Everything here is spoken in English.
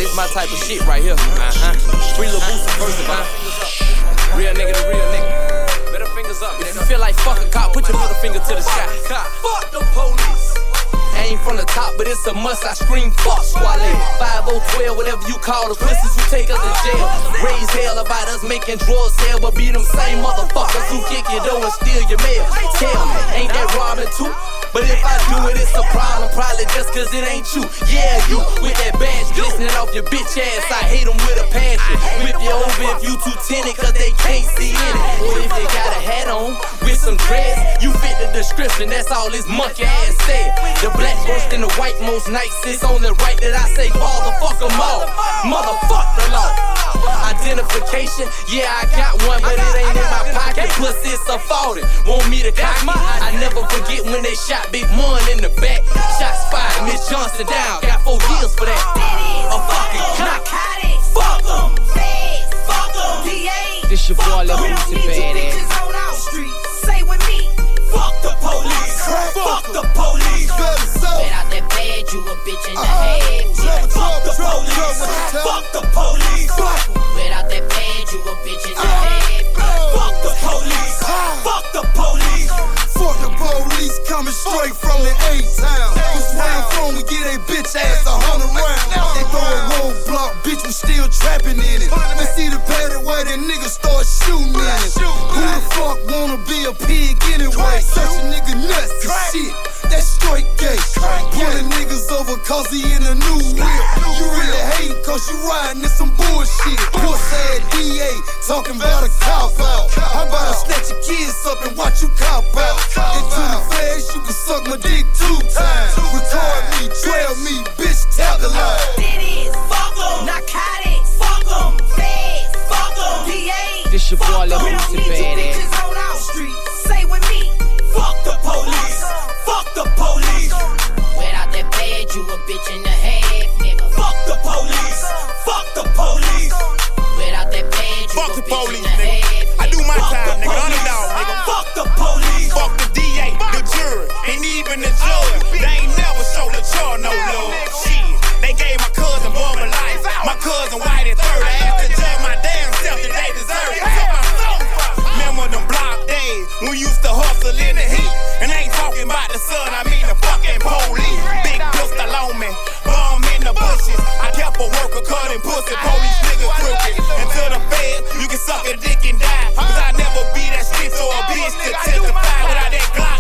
this my type of shit right here. Free Lil Boosie first of all. Real nigga to real nigga. Middle fingers up. If you feel like fuck a cop, put your middle finger to the sky. Fuck the police. Ain't from the top, but it's a must. I scream fuck Squale. 5012, whatever you call the pussies who take us to jail. Raise hell about us making drugs sell, but be them same motherfuckers who kick your door and steal your mail. Tell me, ain't that robbing too? But if I do it, it's a problem, probably just cause it ain't you. Yeah, you, with that badge glistening off your bitch ass, I hate them with a passion. Whip you over if you too tinted, cause they can't see in it. Or if they got a hat on, with some dreads, you fit the description, that's all this monkey ass said. The black worse than the white most nights, it's only right that I say, fatherfuck them all. Motherfuck the law. Identification, yeah, I got one, but it ain't in my pocket, plus it's a 40. Want me to cock me? I never forget when they shot Big Mun in the back. Shots fired, Miss Johnson down. Got 4 years for that. A fucking cop. Fuck them. Fuck them. DA. This your boy Lil Boosie badass. On our street, say with me. Fuck the police. Fuck the police. Without that badge, you a bitch in the head. Fuck the police. Fuck the police. Without that badge, you a bitch in the head. Fuck the police. Fuck the police. Fuck the police coming straight from the A-Town. Cause where I'm from, we get a bitch ass 100 rounds. They throw a roadblock, bitch, we still trapping in it. They see the padded white and niggas start shooting in it. Who the fuck wanna be a pig anyway? Such a nigga nuts and shit. That's straight gay. Pulling niggas over cause he in a new whip. You really hate cause you riding in some bullshit. Pussy DA talking about a cop out. How about I snatch your kids up and watch you cop out? Into the flash, you can suck my dick 2 times. Record me, trail me, bitch, tap the line. Cities, fuck them. Narcotics, fuck them. Feds, fuck them. DA. This your boy Lil Boosie badass. On our street, say with me. Fuck the police. Fuck the police. Without that badge, you a bitch in the head, nigga. Fuck the police. Fuck the police. Without that badge, you Fuck a the bitch police, in the nigga. head. I do my Fuck time, the nigga. police. Underdog, nigga. Fuck the police. Fuck the DA, the jury, and even the judge. They ain't never showed the judge no love. Shit, they gave my cousin Bubba life. My cousin White at 3rd. I asked the judge my damn self that they deserve it. Remember them block days when we used to hustle in the heat. And I ain't talking about the sun, I mean the fucking police. Big pistol on me, bomb in the bushes. I kept a worker cutting pussy, police niggas crooked. Until the feds, you can suck a dick and die. Cause I never be that shit or a bitch to testify without that Glock.